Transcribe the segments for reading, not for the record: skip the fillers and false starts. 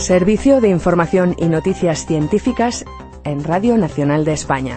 Servicio de Información y Noticias Científicas en Radio Nacional de España.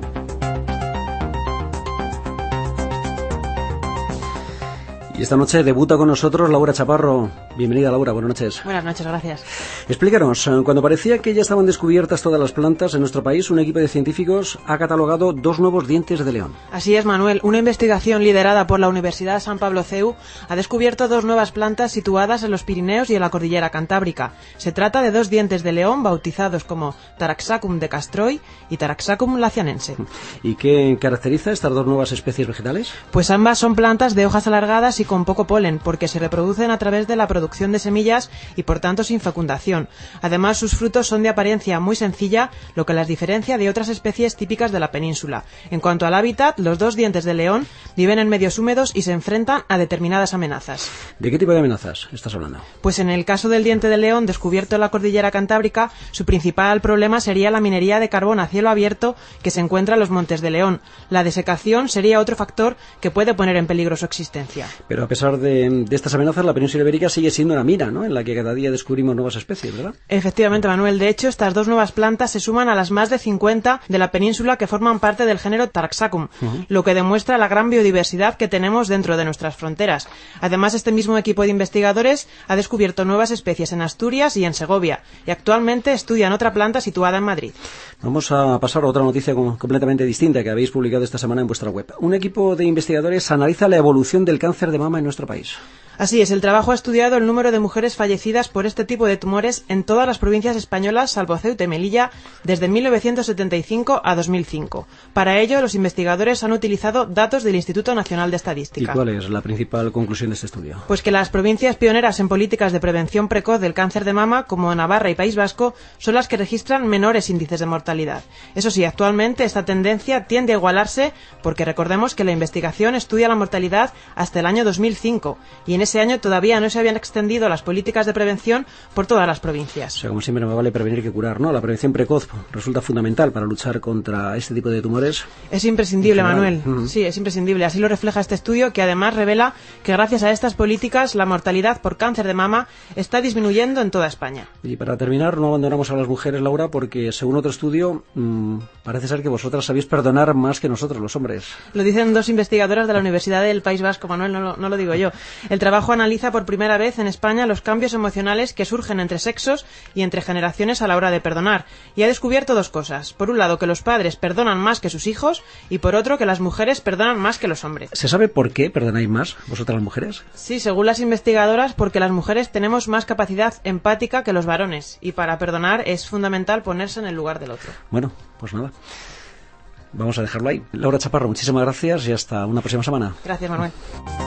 Y esta noche debuta con nosotros Laura Chaparro. Bienvenida, Laura, buenas noches. Buenas noches, gracias. Explícanos, cuando parecía que ya estaban descubiertas todas las plantas en nuestro país, un equipo de científicos ha catalogado 2 nuevos dientes de león. Así es, Manuel. Una investigación liderada por la Universidad San Pablo CEU ha descubierto 2 nuevas plantas situadas en los Pirineos y en la Cordillera Cantábrica. Se trata de 2 dientes de león bautizados como Taraxacum de Castroy y Taraxacum lacianense. ¿Y qué caracteriza estas 2 nuevas especies vegetales? Pues ambas son plantas de hojas alargadas y con poco polen, porque se reproducen a través de la producción de semillas y por tanto sin fecundación. Además, sus frutos son de apariencia muy sencilla, lo que las diferencia de otras especies típicas de la península. En cuanto al hábitat, los 2 dientes de león viven en medios húmedos y se enfrentan a determinadas amenazas. ¿De qué tipo de amenazas estás hablando? Pues en el caso del diente de león descubierto en la Cordillera Cantábrica, su principal problema sería la minería de carbón a cielo abierto que se encuentra en los Montes de León. La desecación sería otro factor que puede poner en peligro su existencia. Pero a pesar de estas amenazas, la península ibérica sigue siendo una mina, ¿no?, en la que cada día descubrimos nuevas especies, ¿verdad? Efectivamente, Manuel. De hecho, estas 2 nuevas plantas se suman a las más de 50 de la península que forman parte del género Taraxacum, lo que demuestra la gran biodiversidad que tenemos dentro de nuestras fronteras. Además, este mismo equipo de investigadores ha descubierto nuevas especies en Asturias y en Segovia, y actualmente estudian otra planta situada en Madrid. Vamos a pasar a otra noticia completamente distinta que habéis publicado esta semana en vuestra web. Un equipo de investigadores analiza la evolución del cáncer de mama en nuestro país. Así es, el trabajo ha estudiado el número de mujeres fallecidas por este tipo de tumores en todas las provincias españolas, salvo Ceuta y Melilla, desde 1975 a 2005. Para ello, los investigadores han utilizado datos del Instituto Nacional de Estadística. ¿Y cuál es la principal conclusión de este estudio? Pues que las provincias pioneras en políticas de prevención precoz del cáncer de mama, como Navarra y País Vasco, son las que registran menores índices de mortalidad. Eso sí, actualmente esta tendencia tiende a igualarse porque recordemos que la investigación estudia la mortalidad hasta el año 2005 y en ese año todavía no se habían extendido las políticas de prevención por todas las provincias. O sea, como siempre me vale prevenir que curar, ¿no? La prevención precoz resulta fundamental para luchar contra este tipo de tumores. Es imprescindible, Manuel. Sí, es imprescindible. Así lo refleja este estudio, que además revela que gracias a estas políticas la mortalidad por cáncer de mama está disminuyendo en toda España. Y para terminar, no abandonamos a las mujeres, Laura, porque según otro estudio parece ser que vosotras sabéis perdonar más que nosotros, los hombres. Lo dicen 2 investigadoras de la Universidad del País Vasco, Manuel, no lo digo yo. El trabajo analiza por primera vez en España los cambios emocionales que surgen entre sexos y entre generaciones a la hora de perdonar. Y ha descubierto 2 cosas. Por un lado, que los padres perdonan más que sus hijos, y por otro, que las mujeres perdonan más que los hombres. ¿Se sabe por qué perdonáis más vosotras las mujeres? Sí, según las investigadoras, porque las mujeres tenemos más capacidad empática que los varones, y para perdonar es fundamental ponerse en el lugar del otro. Bueno, pues nada. Vamos a dejarlo ahí. Laura Chaparro, muchísimas gracias y hasta una próxima semana. Gracias, Manuel.